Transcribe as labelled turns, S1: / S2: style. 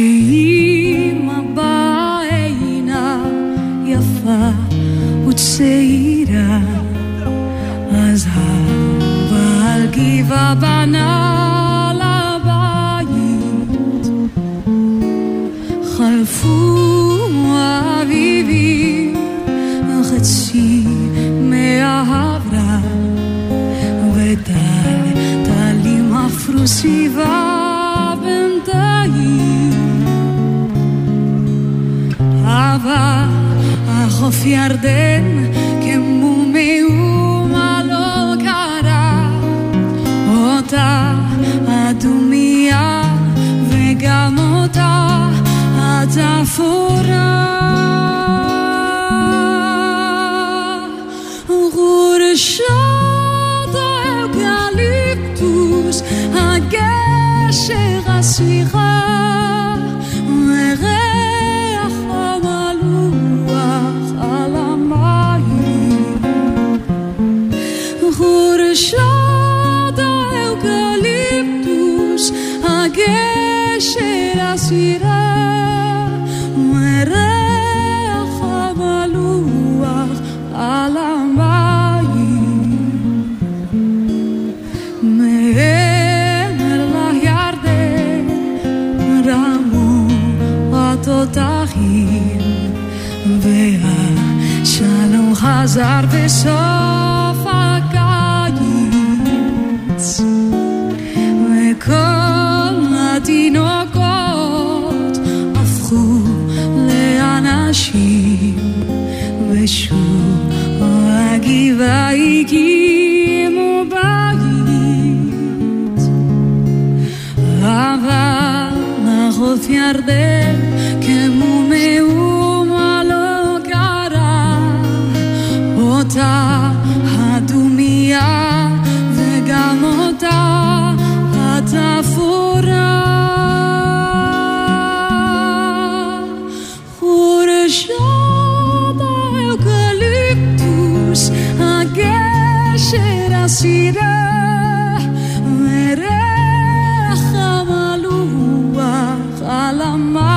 S1: שאימא בעינה יפה וצעירה, אז הבעל גבעה בנה לבית. חלפו אביבים חצי מהעברה, וטלים הפרו סביבה בינתיים. אבל החוף ירדן כמו מאומה לא קרה, אותה אדומיה וגם אותה התפורה. חורשת האוקליפטוס, הגשר השיחה, וריח המלוח על המים. חורשת האוקליפטוס, הגשר השירה, וריח המלוח על המים. מעבר לירדן רמו התותחים, והשלום חזר בסוף הקיץ, וכל התינוקות הפכו לאנשים, ושוב הגבעה הקימו בית. אבל החוף ירדן כמו מאומה לא קרה, אותה הדומיה וגם אותה התפורה. חורשת האוקליפטוס, הגשר הסירה, וריח המלוח על המים.